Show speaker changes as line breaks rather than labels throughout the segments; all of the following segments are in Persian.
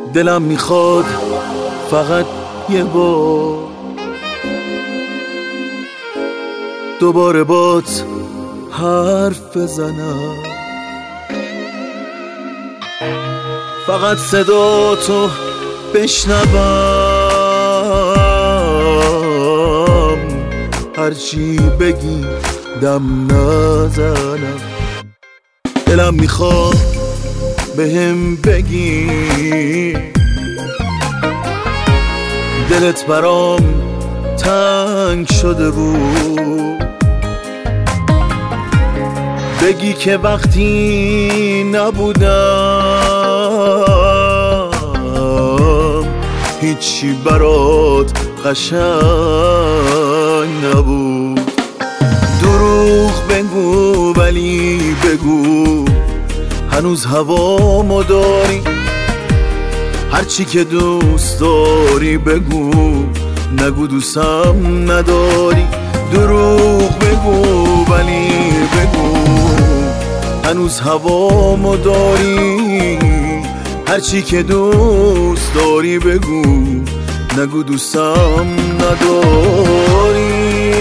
دلم میخواد فقط یه بار دوباره بات حرف بزنم، فقط صدا تو بشنوم، هرچی بگی دم نزنم. دلم میخواد بهم بگی دلت برام تنگ شده بود، بگی که وقتی نبودم هیچی برات قشنگ نبود. دروغ بگو ولی بگو هنوز هوامو داری، هرچی که دوست داری بگو، نگو دوستم نداری. دروغ بگو ولی بگو هنوز هوامو داری، هرچی که دوست داری بگو، نگو دوستم نداری.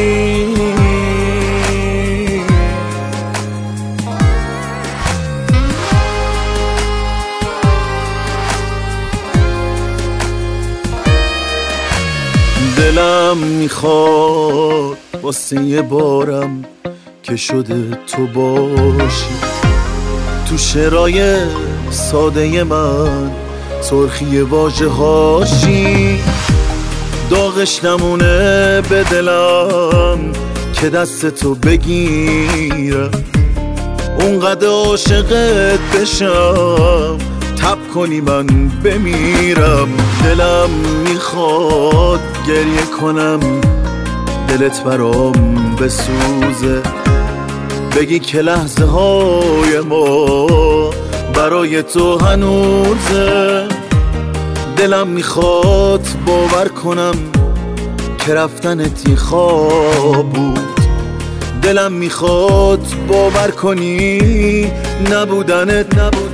دلم میخواد واسه یه بارم که شده تو باشی، تو شعرهای ساده من سرخی واژه هاشی، داغش نمونه به دلم که دست تو بگیرم، اونقدر عاشقت بشم تب کنی من بمیرم. دلم میخواد گریه کنم دلت برام بسوزه، بگی که لحظه های ما برای تو هنوزه. دلم میخواد باور کنم که رفتنت یه خواب بود، دلم میخواد باور کنی نبودنت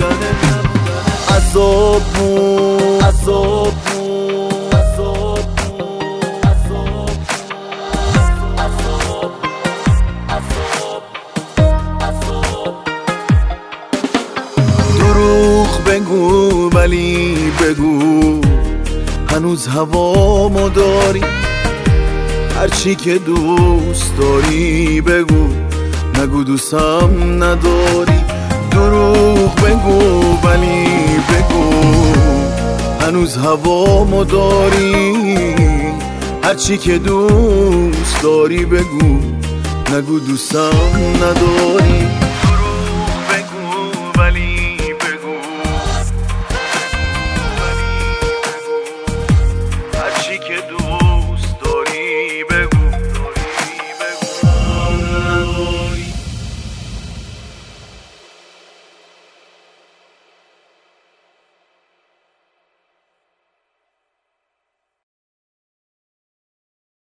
عذاب بود، عذاب بود، عذاب بود، عذاب، عذاب، عذاب، عذاب. دروغ بگو ولی بگو هنوز هوامو داری، هرچی که دوست داری بگو، نگو دوستم نداری. دروغ بگو ولی بگو هنوز هوامو داری، هرچی که دوست داری بگو، نگو دوستم نداری.